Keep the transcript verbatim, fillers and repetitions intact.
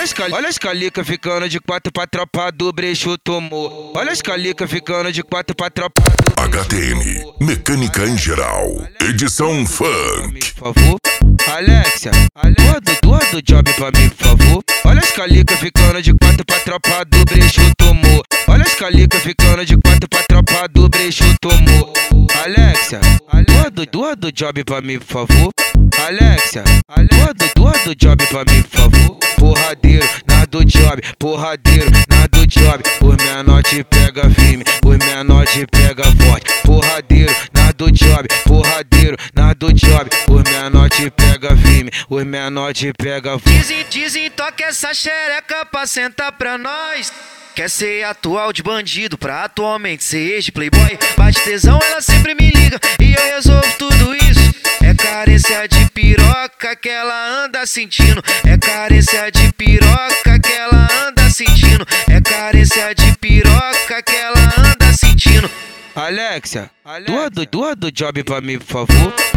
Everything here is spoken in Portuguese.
as cal... Olha as calica ficando de quatro pra tropa do brecho tomou. Olha as calica ficando de quatro pra tropa do H T M, mecânica em geral, edição funk. por favor. Alexia, doa do, doa do job pra mim, por favor. Olha as calica ficando de quatro pra tropa do brecho tomou. Olha as calica ficando de quatro pra tropa do brecho tomou. Alexia, doa do, doa do job pra mim, por favor. Alexia, doa do, doa do job pra mim, por favor. Porradeiro, na do job, porradeiro, na do job. Os menor te pega firme, os menor te pega forte. Porradeiro, na do job, porradeiro, na do job. Os menor te pega firme, os menor te pega forte. Dizem, dizem, toca essa xereca pra sentar pra nós. Quer ser atual de bandido pra atualmente ser ex de playboy. Bate tesão, ela sempre me liga e eu resolvo tudo isso. É carência de piroca que ela anda sentindo. É carência de piroca que ela anda sentindo. É carência de piroca que ela anda sentindo. Alexia, doa do, doa do job pra mim, por favor.